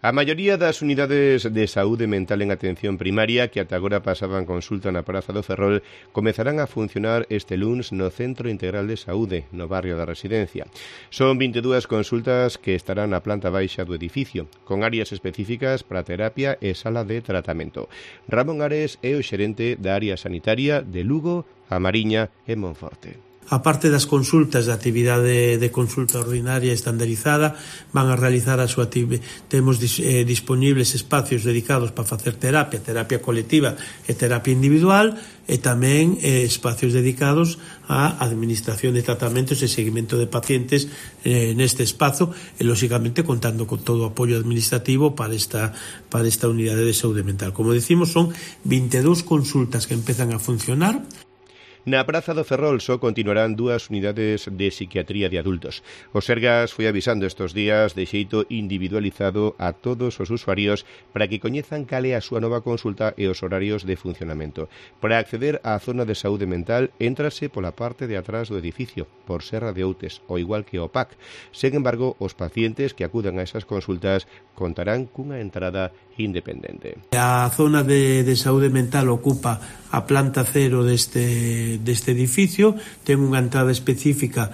A maioría das unidades de saúde mental en atención primaria que ata agora pasaban consulta na Praza do Ferrol comezarán a funcionar este luns no Centro Integral de Saúde, no barrio da Residencia. Son 22 consultas que estarán na planta baixa do edificio, con áreas específicas para terapia e sala de tratamento. Ramón Ares é o xerente da área sanitaria de Lugo, A Mariña e Monforte. A parte das consultas da actividade de consulta ordinaria estandarizada, van a realizar a súa actividade. Temos disponibles espacios dedicados para facer terapia colectiva e terapia individual, e tamén espacios dedicados á administración de tratamentos e seguimento de pacientes neste espazo, e lóxicamente contando con todo o apoio administrativo para esta unidade de saúde mental. Como decimos, son 22 consultas que empezan a funcionar. Na Praza do Ferrol só continuarán 2 unidades de psiquiatría de adultos. O Sergas foi avisando estes días de xeito individualizado a todos os usuarios para que coñezan cal é a súa nova consulta e os horarios de funcionamento. Para acceder á zona de saúde mental, éntrase pola parte de atrás do edificio, por Serra de Outes, ao igual que o PAC. Sen embargo, os pacientes que acudan a esas consultas contarán cunha entrada independente. A zona de saúde mental ocupa a planta cero deste edificio, ten unha entrada específica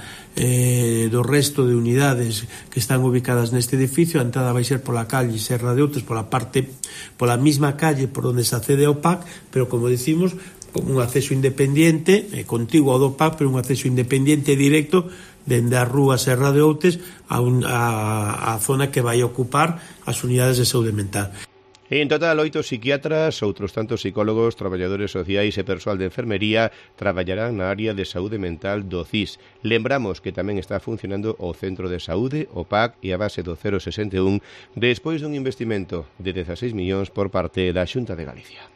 do resto de unidades que están ubicadas neste edificio. A entrada vai ser pola calle Serra de Outes, pola mesma calle por onde se accede ao PAC, pero como decimos, con un acceso independiente, contiguo ao do PAC, pero un acceso independiente e directo dende a rúa Serra de Outes a zona que vai ocupar as unidades de saúde mental. En total, 8 psiquiatras, outros tantos psicólogos, traballadores sociais e persoal de enfermería traballarán na área de saúde mental do CIS. Lembramos que tamén está funcionando o Centro de Saúde, o PAC e a base do 061, despois dun investimento de 16 millóns por parte da Xunta de Galicia.